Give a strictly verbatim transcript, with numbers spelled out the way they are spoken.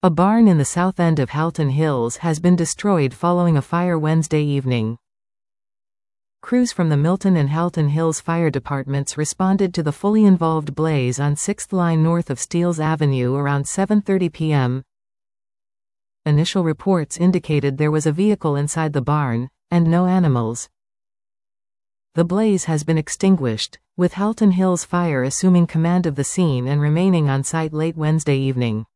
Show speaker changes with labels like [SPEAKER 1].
[SPEAKER 1] A barn in the south end of Halton Hills has been destroyed following a fire Wednesday evening. Crews from the Milton and Halton Hills fire departments responded to the fully involved blaze on sixth Line north of Steeles Avenue around seven thirty p m Initial reports indicated there was a vehicle inside the barn, and no animals. The blaze has been extinguished, with Halton Hills Fire assuming command of the scene and remaining on site late Wednesday evening.